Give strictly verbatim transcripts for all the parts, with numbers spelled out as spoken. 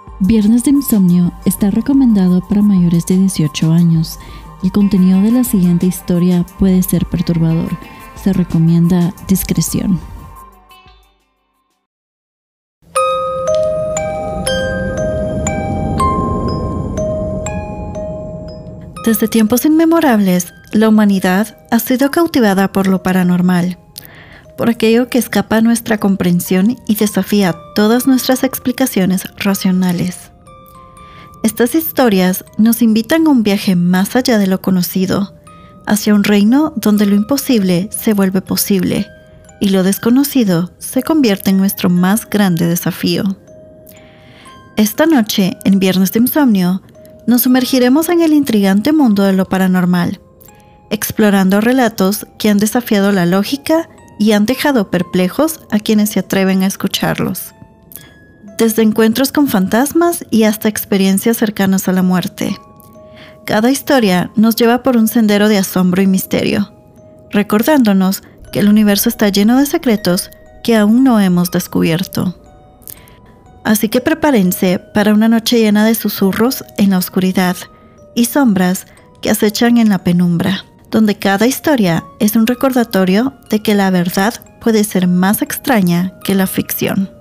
Viernes de Insomnio está recomendado para mayores de dieciocho años. El contenido de la siguiente historia puede ser perturbador. Se recomienda discreción. Desde tiempos inmemorables, la humanidad ha sido cautivada por lo paranormal, por aquello que escapa a nuestra comprensión y desafía todas nuestras explicaciones racionales. Estas historias nos invitan a un viaje más allá de lo conocido, hacia un reino donde lo imposible se vuelve posible y lo desconocido se convierte en nuestro más grande desafío. Esta noche, en Viernes de Insomnio, nos sumergiremos en el intrigante mundo de lo paranormal, explorando relatos que han desafiado la lógica y han dejado perplejos a quienes se atreven a escucharlos. Desde encuentros con fantasmas y hasta experiencias cercanas a la muerte. Cada historia nos lleva por un sendero de asombro y misterio, recordándonos que el universo está lleno de secretos que aún no hemos descubierto. Así que prepárense para una noche llena de susurros en la oscuridad y sombras que acechan en la penumbra, donde cada historia es un recordatorio de que la verdad puede ser más extraña que la ficción.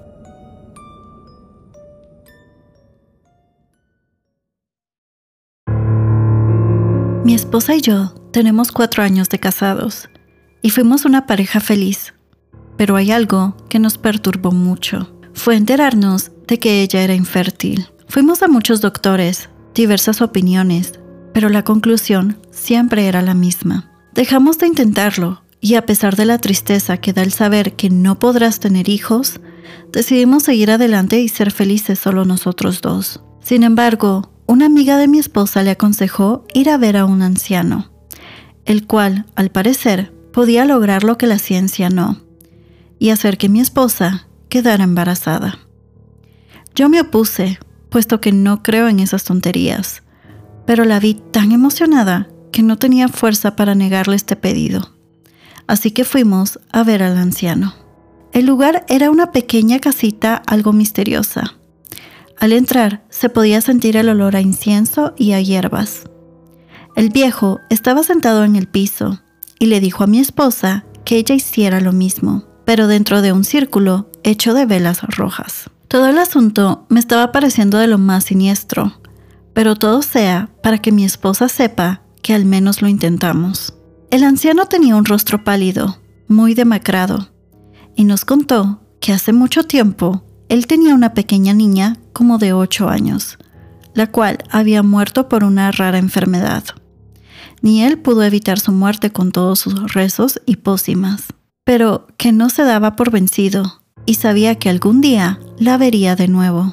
Mi esposa y yo tenemos cuatro años de casados y fuimos una pareja feliz, pero hay algo que nos perturbó mucho. Fue enterarnos de que ella era infértil. Fuimos a muchos doctores, diversas opiniones, pero la conclusión siempre era la misma. Dejamos de intentarlo y a pesar de la tristeza que da el saber que no podrás tener hijos, decidimos seguir adelante y ser felices solo nosotros dos. Sin embargo, una amiga de mi esposa le aconsejó ir a ver a un anciano, el cual, al parecer, podía lograr lo que la ciencia no, y hacer que mi esposa quedara embarazada. Yo me opuse, puesto que no creo en esas tonterías, pero la vi tan emocionada que no tenía fuerza para negarle este pedido. Así que fuimos a ver al anciano. El lugar era una pequeña casita algo misteriosa. Al entrar, se podía sentir el olor a incienso y a hierbas. El viejo estaba sentado en el piso y le dijo a mi esposa que ella hiciera lo mismo, pero dentro de un círculo hecho de velas rojas. Todo el asunto me estaba pareciendo de lo más siniestro, pero todo sea para que mi esposa sepa que al menos lo intentamos. El anciano tenía un rostro pálido, muy demacrado, y nos contó que hace mucho tiempo él tenía una pequeña niña como de ocho años, la cual había muerto por una rara enfermedad. Ni él pudo evitar su muerte con todos sus rezos y pócimas, pero que no se daba por vencido y sabía que algún día la vería de nuevo.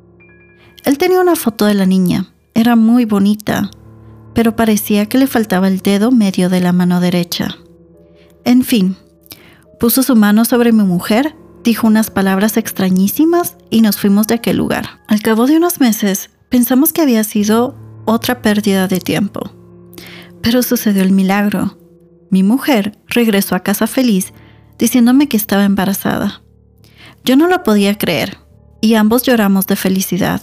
Él tenía una foto de la niña, era muy bonita, pero parecía que le faltaba el dedo medio de la mano derecha. En fin, puso su mano sobre mi mujer, dijo unas palabras extrañísimas y nos fuimos de aquel lugar. Al cabo de unos meses, pensamos que había sido otra pérdida de tiempo. Pero sucedió el milagro. Mi mujer regresó a casa feliz, diciéndome que estaba embarazada. Yo no lo podía creer, y ambos lloramos de felicidad.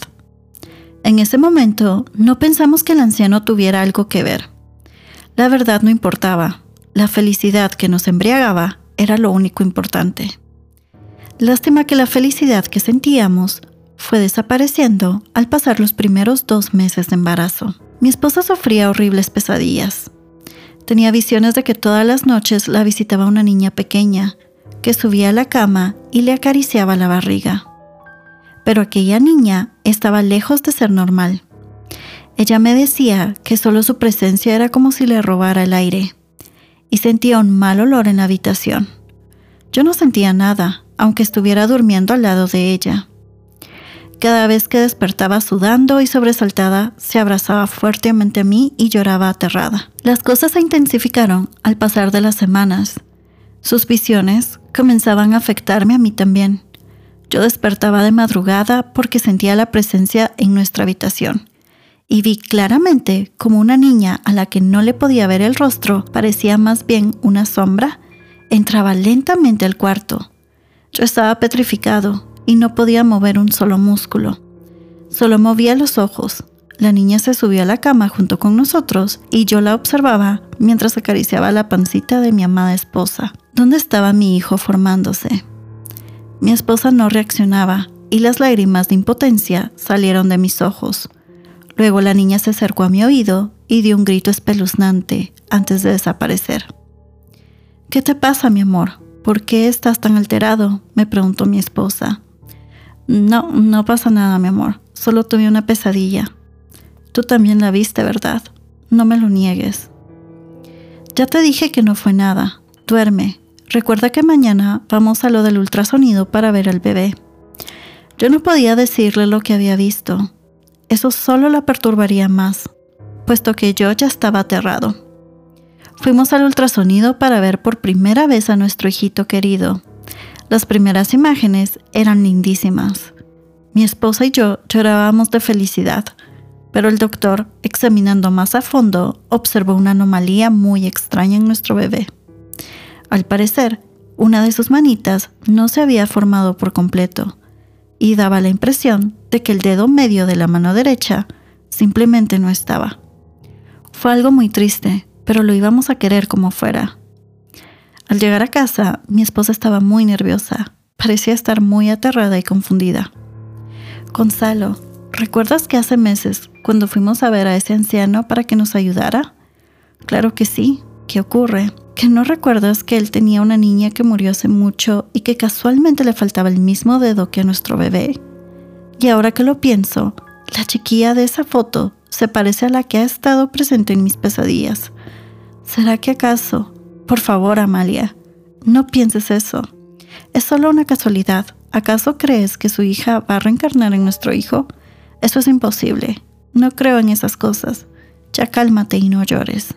En ese momento, no pensamos que el anciano tuviera algo que ver. La verdad no importaba. La felicidad que nos embriagaba era lo único importante. Lástima que la felicidad que sentíamos fue desapareciendo al pasar los primeros dos meses de embarazo. Mi esposa sufría horribles pesadillas. Tenía visiones de que todas las noches la visitaba una niña pequeña, que subía a la cama y le acariciaba la barriga. Pero aquella niña estaba lejos de ser normal. Ella me decía que solo su presencia era como si le robara el aire, y sentía un mal olor en la habitación. Yo no sentía nada, aunque estuviera durmiendo al lado de ella. Cada vez que despertaba sudando y sobresaltada, se abrazaba fuertemente a mí y lloraba aterrada. Las cosas se intensificaron al pasar de las semanas. Sus visiones comenzaban a afectarme a mí también. Yo despertaba de madrugada porque sentía la presencia en nuestra habitación y vi claramente como una niña a la que no le podía ver el rostro, parecía más bien una sombra, entraba lentamente al cuarto. Yo estaba petrificado y no podía mover un solo músculo. Solo movía los ojos. La niña se subió a la cama junto con nosotros y yo la observaba mientras acariciaba la pancita de mi amada esposa, donde estaba mi hijo formándose. Mi esposa no reaccionaba y las lágrimas de impotencia salieron de mis ojos. Luego la niña se acercó a mi oído y dio un grito espeluznante antes de desaparecer. «¿Qué te pasa, mi amor? ¿Por qué estás tan alterado?», me preguntó mi esposa. «No, no pasa nada, mi amor. Solo tuve una pesadilla. Tú también la viste, ¿verdad? No me lo niegues». «Ya te dije que no fue nada. Duerme. Recuerda que mañana vamos a lo del ultrasonido para ver al bebé». Yo no podía decirle lo que había visto. Eso solo la perturbaría más, puesto que yo ya estaba aterrado. Fuimos al ultrasonido para ver por primera vez a nuestro hijito querido. Las primeras imágenes eran lindísimas. Mi esposa y yo llorábamos de felicidad, pero el doctor, examinando más a fondo, observó una anomalía muy extraña en nuestro bebé. Al parecer, una de sus manitas no se había formado por completo y daba la impresión de que el dedo medio de la mano derecha simplemente no estaba. Fue algo muy triste, pero lo íbamos a querer como fuera. Al llegar a casa, mi esposa estaba muy nerviosa. Parecía estar muy aterrada y confundida. «Gonzalo, ¿recuerdas que hace meses, cuando fuimos a ver a ese anciano para que nos ayudara?» «Claro que sí. ¿Qué ocurre? ¿Que no recuerdas que él tenía una niña que murió hace mucho y que casualmente le faltaba el mismo dedo que a nuestro bebé? Y ahora que lo pienso, la chiquilla de esa foto se parece a la que ha estado presente en mis pesadillas. ¿Será que acaso? Por favor, Amalia, no pienses eso. Es solo una casualidad. ¿Acaso crees que su hija va a reencarnar en nuestro hijo? Eso es imposible. No creo en esas cosas. Ya cálmate y no llores».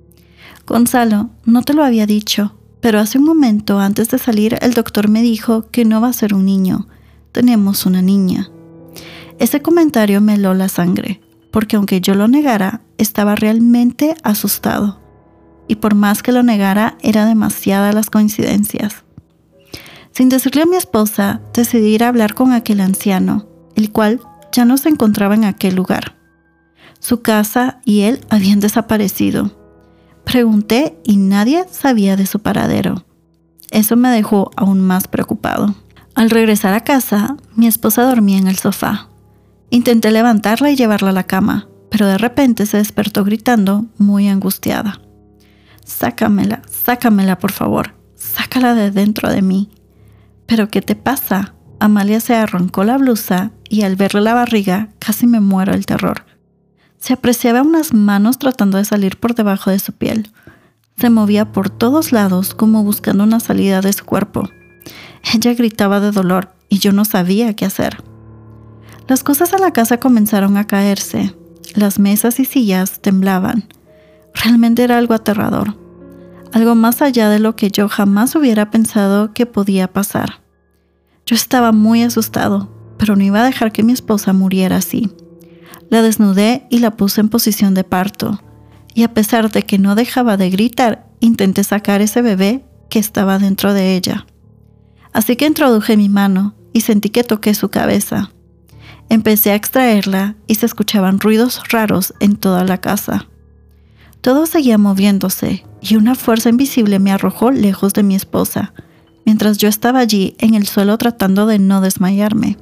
«Gonzalo, no te lo había dicho, pero hace un momento antes de salir el doctor me dijo que no va a ser un niño. Tenemos una niña». Ese comentario me heló la sangre, porque aunque yo lo negara, estaba realmente asustado. Y por más que lo negara, era demasiadas las coincidencias. Sin decirle a mi esposa, decidí ir a hablar con aquel anciano, el cual ya no se encontraba en aquel lugar. Su casa y él habían desaparecido. Pregunté y nadie sabía de su paradero. Eso me dejó aún más preocupado. Al regresar a casa, mi esposa dormía en el sofá. Intenté levantarla y llevarla a la cama, pero de repente se despertó gritando, muy angustiada. «Sácamela, sácamela, por favor. Sácala de dentro de mí». «¿Pero qué te pasa?». Amalia se arrancó la blusa y al verle la barriga casi me muero del terror. Se apreciaba unas manos tratando de salir por debajo de su piel. Se movía por todos lados como buscando una salida de su cuerpo. Ella gritaba de dolor y yo no sabía qué hacer. Las cosas en la casa comenzaron a caerse. Las mesas y sillas temblaban. Realmente era algo aterrador. Algo más allá de lo que yo jamás hubiera pensado que podía pasar. Yo estaba muy asustado, pero no iba a dejar que mi esposa muriera así. La desnudé y la puse en posición de parto, y a pesar de que no dejaba de gritar, intenté sacar ese bebé que estaba dentro de ella. Así que introduje mi mano y sentí que toqué su cabeza. Empecé a extraerla y se escuchaban ruidos raros en toda la casa. Todo seguía moviéndose y una fuerza invisible me arrojó lejos de mi esposa, mientras yo estaba allí en el suelo tratando de no desmayarme.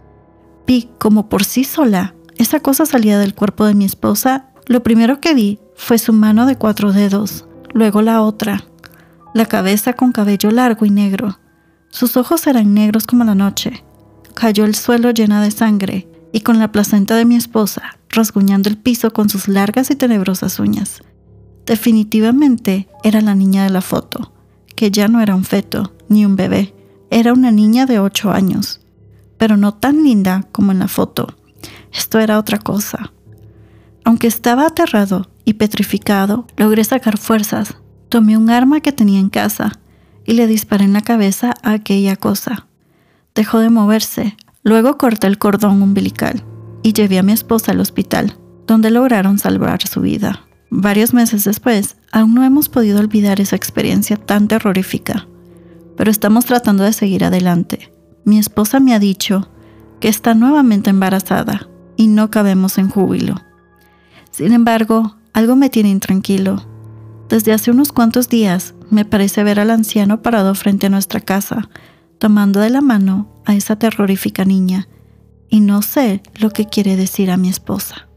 Vi como por sí sola esa cosa salía del cuerpo de mi esposa. Lo primero que vi fue su mano de cuatro dedos, luego la otra, la cabeza con cabello largo y negro. Sus ojos eran negros como la noche. Cayó al suelo llena de sangre y con la placenta de mi esposa rasguñando el piso con sus largas y tenebrosas uñas. Definitivamente era la niña de la foto, que ya no era un feto ni un bebé, era una niña de ocho años, pero no tan linda como en la foto. Esto era otra cosa. Aunque estaba aterrado y petrificado, logré sacar fuerzas. Tomé un arma que tenía en casa y le disparé en la cabeza a aquella cosa. Dejó de moverse. Luego corté el cordón umbilical y llevé a mi esposa al hospital, donde lograron salvar su vida. Varios meses después, aún no hemos podido olvidar esa experiencia tan terrorífica, pero estamos tratando de seguir adelante. Mi esposa me ha dicho que está nuevamente embarazada y no cabemos en júbilo. Sin embargo, algo me tiene intranquilo. Desde hace unos cuantos días me parece ver al anciano parado frente a nuestra casa, tomando de la mano a esa terrorífica niña, y no sé lo que quiere decir a mi esposa.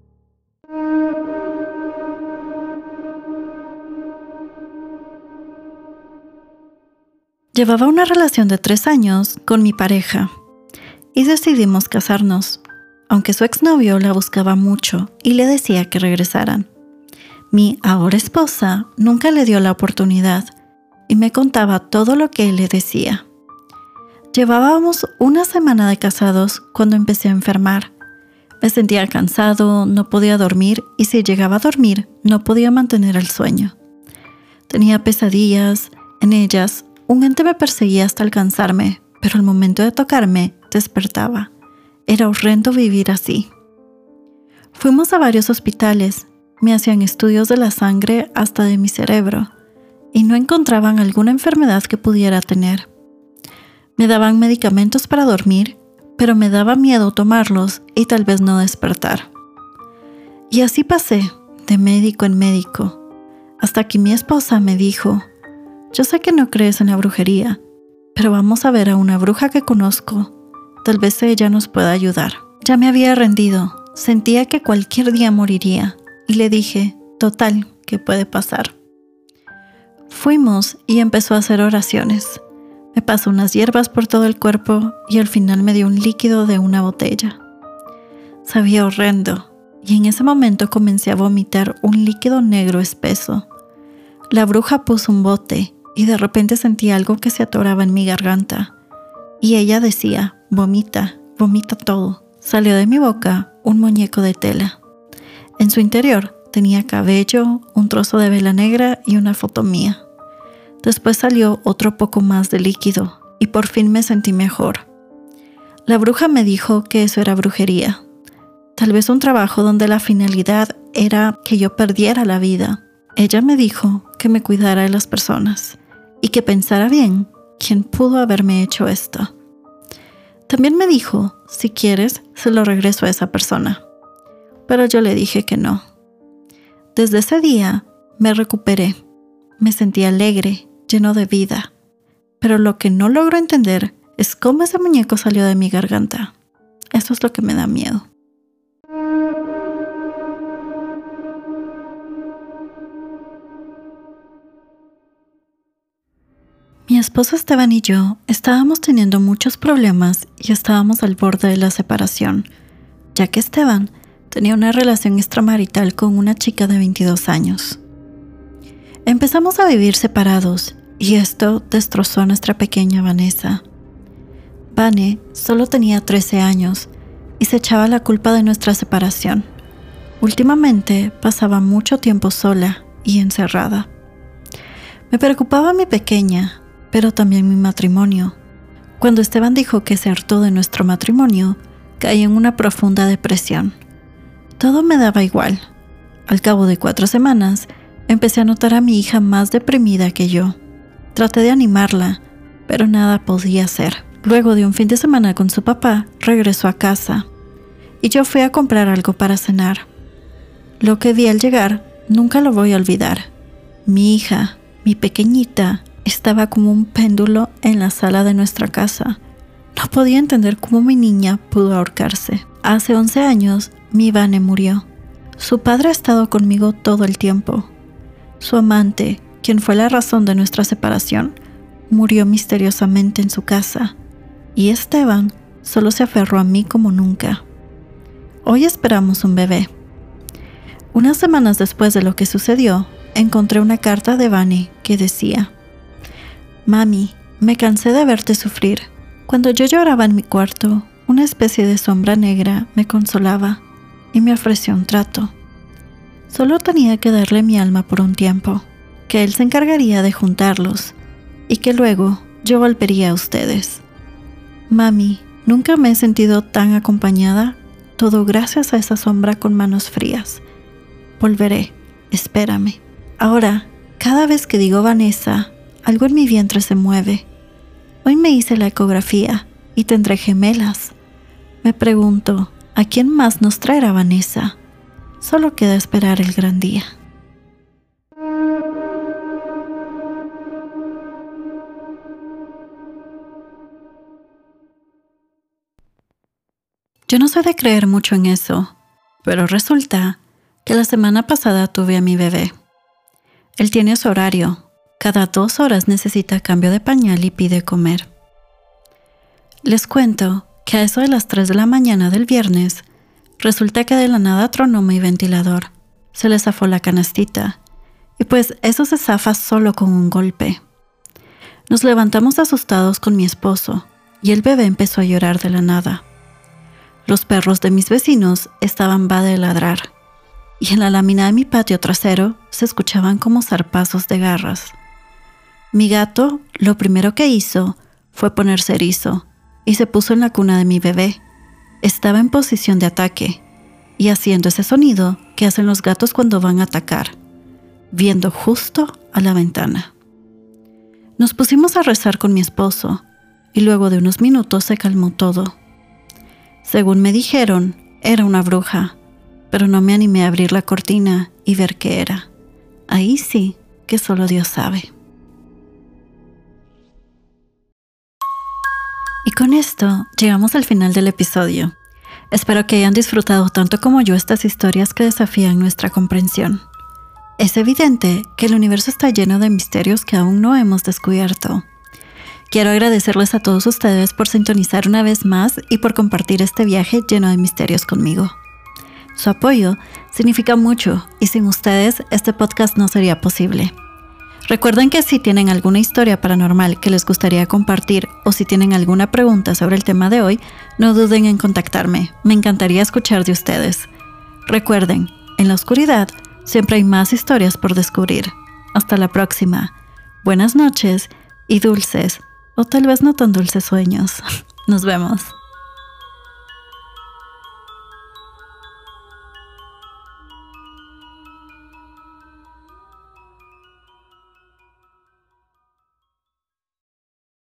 Llevaba una relación de tres años con mi pareja y decidimos casarnos, aunque su exnovio la buscaba mucho y le decía que regresaran. Mi ahora esposa nunca le dio la oportunidad y me contaba todo lo que él le decía. Llevábamos una semana de casados cuando empecé a enfermar. Me sentía cansado, no podía dormir y si llegaba a dormir no podía mantener el sueño. Tenía pesadillas, en ellas un ente me perseguía hasta alcanzarme, pero al momento de tocarme despertaba. Era horrendo vivir así. Fuimos a varios hospitales, me hacían estudios de la sangre hasta de mi cerebro y no encontraban alguna enfermedad que pudiera tener. Me daban medicamentos para dormir, pero me daba miedo tomarlos y tal vez no despertar. Y así pasé, de médico en médico, hasta que mi esposa me dijo: yo sé que no crees en la brujería, pero vamos a ver a una bruja que conozco. Tal vez ella nos pueda ayudar. Ya me había rendido, sentía que cualquier día moriría, y le dije, total, ¿qué puede pasar? Fuimos y empezó a hacer oraciones. Me pasó unas hierbas por todo el cuerpo y al final me dio un líquido de una botella. Sabía horrendo, y en ese momento comencé a vomitar un líquido negro espeso. La bruja puso un bote y de repente sentí algo que se atoraba en mi garganta. Y ella decía, vomita, vomita todo. Salió de mi boca un muñeco de tela. En su interior tenía cabello, un trozo de vela negra y una foto mía. Después salió otro poco más de líquido y por fin me sentí mejor. La bruja me dijo que eso era brujería. Tal vez un trabajo donde la finalidad era que yo perdiera la vida. Ella me dijo que me cuidara de las personas y que pensara bien quién pudo haberme hecho esto. También me dijo, si quieres, se lo regreso a esa persona. Pero yo le dije que no. Desde ese día me recuperé. Me sentí alegre, lleno de vida. Pero lo que no logro entender es cómo ese muñeco salió de mi garganta. Eso es lo que me da miedo. Mi esposo Esteban y yo estábamos teniendo muchos problemas y estábamos al borde de la separación, ya que Esteban tenía una relación extramarital con una chica de veintidós años. Empezamos a vivir separados y esto destrozó a nuestra pequeña Vanessa. Vane solo tenía trece años y se echaba la culpa de nuestra separación. Últimamente pasaba mucho tiempo sola y encerrada. Me preocupaba mi pequeña, pero también mi matrimonio. Cuando Esteban dijo que se hartó de nuestro matrimonio, caí en una profunda depresión. Todo me daba igual. Al cabo de cuatro semanas, empecé a notar a mi hija más deprimida que yo. Traté de animarla, pero nada podía hacer. Luego de un fin de semana con su papá, regresó a casa y yo fui a comprar algo para cenar. Lo que vi al llegar, nunca lo voy a olvidar. Mi hija, mi pequeñita, estaba como un péndulo en la sala de nuestra casa. No podía entender cómo mi niña pudo ahorcarse. Hace once años, mi Vane murió. Su padre ha estado conmigo todo el tiempo. Su amante, quien fue la razón de nuestra separación, murió misteriosamente en su casa. Y Esteban solo se aferró a mí como nunca. Hoy esperamos un bebé. Unas semanas después de lo que sucedió, encontré una carta de Vane que decía: Mami, me cansé de verte sufrir. Cuando yo lloraba en mi cuarto, una especie de sombra negra me consolaba y me ofreció un trato. Solo tenía que darle mi alma por un tiempo, que él se encargaría de juntarlos y que luego yo volvería a ustedes. Mami, nunca me he sentido tan acompañada, todo gracias a esa sombra con manos frías. Volveré, espérame. Ahora, cada vez que digo Vanessa, algo en mi vientre se mueve. Hoy me hice la ecografía y tendré gemelas. Me pregunto, ¿a quién más nos traerá Vanessa? Solo queda esperar el gran día. Yo no soy de creer mucho en eso, pero resulta que la semana pasada tuve a mi bebé. Él tiene su horario. Cada dos horas necesita cambio de pañal y pide comer. Les cuento que a eso de las tres de la mañana del viernes, resulta que de la nada tronó mi ventilador. Se le zafó la canastita. Y pues eso se zafa solo con un golpe. Nos levantamos asustados con mi esposo y el bebé empezó a llorar de la nada. Los perros de mis vecinos estaban va de ladrar y en la lámina de mi patio trasero se escuchaban como zarpazos de garras. Mi gato lo primero que hizo fue ponerse erizo y se puso en la cuna de mi bebé. Estaba en posición de ataque y haciendo ese sonido que hacen los gatos cuando van a atacar, viendo justo a la ventana. Nos pusimos a rezar con mi esposo y luego de unos minutos se calmó todo. Según me dijeron, era una bruja, pero no me animé a abrir la cortina y ver qué era. Ahí sí que solo Dios sabe. Y con esto llegamos al final del episodio. Espero que hayan disfrutado tanto como yo estas historias que desafían nuestra comprensión. Es evidente que el universo está lleno de misterios que aún no hemos descubierto. Quiero agradecerles a todos ustedes por sintonizar una vez más y por compartir este viaje lleno de misterios conmigo. Su apoyo significa mucho y sin ustedes este podcast no sería posible. Recuerden que si tienen alguna historia paranormal que les gustaría compartir o si tienen alguna pregunta sobre el tema de hoy, no duden en contactarme. Me encantaría escuchar de ustedes. Recuerden, en la oscuridad siempre hay más historias por descubrir. Hasta la próxima. Buenas noches y dulces, o tal vez no tan dulces sueños. Nos vemos.